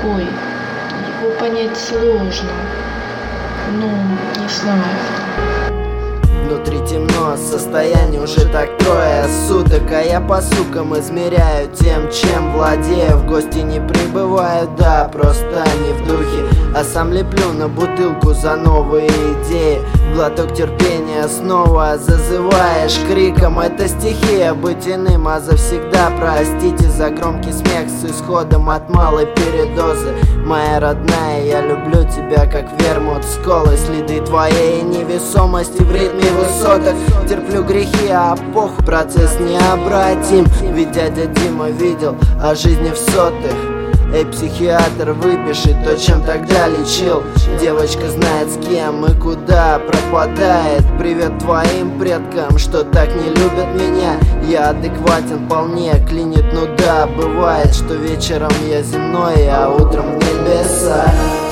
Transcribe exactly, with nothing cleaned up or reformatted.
такой. Его понять сложно. Ну, не знаю. Внутри темно, состояние уже так трое суток, а я по сукам измеряю тем, чем владею. В гости не прибываю, да, просто не в духе, а сам леплю на бутылку за новые идеи. Глоток терпения снова зазываешь криком. Это стихия быть иным, а завсегда простите за громкий смех с исходом от малой передозы. Моя родная, я люблю тебя как вермут с колой. Следы твоей невесомости в ритме высоток. Терплю грехи, а похуй, процесс необратим. Ведь дядя Дима видел о жизни в сотых. Эй, психиатр, выпиши то, чем тогда лечил. Девочка знает, с кем и куда пропадает. Привет твоим предкам, что так не любят меня. Я адекватен вполне, клинит, ну да, бывает, что вечером я земной, а утром в небеса.